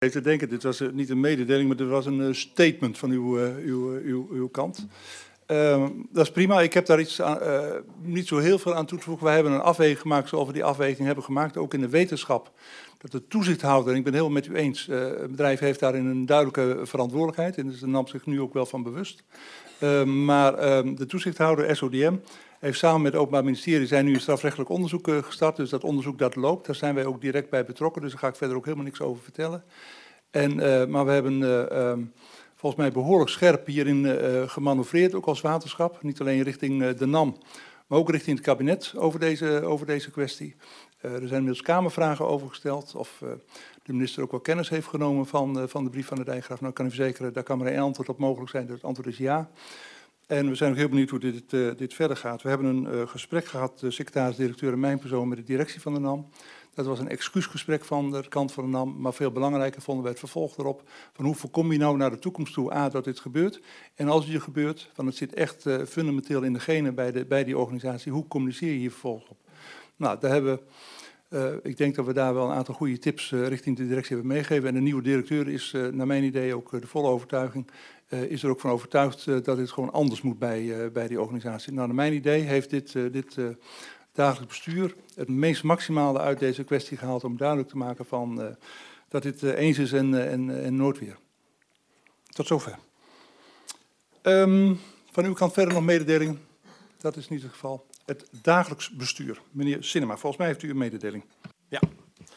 Even denken, dit was niet een mededeling, maar dit was een statement van uw kant. Dat is prima. Ik heb daar niet zo heel veel aan toe te voegen. Wij hebben een afweging gemaakt zoals we die afweging hebben gemaakt, ook in de wetenschap. Dat de toezichthouder, en ik ben het helemaal met u eens, het bedrijf heeft daarin een duidelijke verantwoordelijkheid. En dus nam zich nu ook wel van bewust. Maar de toezichthouder, SODM, heeft samen met het Openbaar Ministerie zijn nu een strafrechtelijk onderzoek gestart. Dus dat onderzoek dat loopt, daar zijn wij ook direct bij betrokken. Dus daar ga ik verder ook helemaal niks over vertellen. Maar we hebben volgens mij behoorlijk scherp hierin gemanoeuvreerd, ook als waterschap. Niet alleen richting de NAM, maar ook richting het kabinet over deze kwestie. Er zijn inmiddels Kamervragen over gesteld of de minister ook wel kennis heeft genomen van de brief van de Dijkgraaf. Nou, ik kan u verzekeren, daar kan maar één antwoord op mogelijk zijn. Dus het antwoord is ja. En we zijn ook heel benieuwd hoe dit verder gaat. We hebben een gesprek gehad, de secretaris-directeur en mijn persoon, met de directie van de NAM. Dat was een excuusgesprek van de kant van de NAM, maar veel belangrijker vonden wij het vervolg erop. Van hoe voorkom je nou naar de toekomst toe dat dit gebeurt? En als het hier gebeurt, van het zit echt fundamenteel in de genen bij die organisatie, hoe communiceer je hier vervolgens op? Nou, daar hebben ik denk dat we daar wel een aantal goede tips richting de directie hebben meegegeven. En de nieuwe directeur is, naar mijn idee, ook de volle overtuiging, is er ook van overtuigd dat dit gewoon anders moet bij die organisatie. Nou, naar mijn idee heeft dit dagelijks bestuur het meest maximale uit deze kwestie gehaald om duidelijk te maken van dat dit eens is en nooit weer. Tot zover. Van uw kant verder nog mededelingen? Dat is niet het geval. Het dagelijks bestuur. Meneer Sinnema, volgens mij heeft u een mededeling. Ja,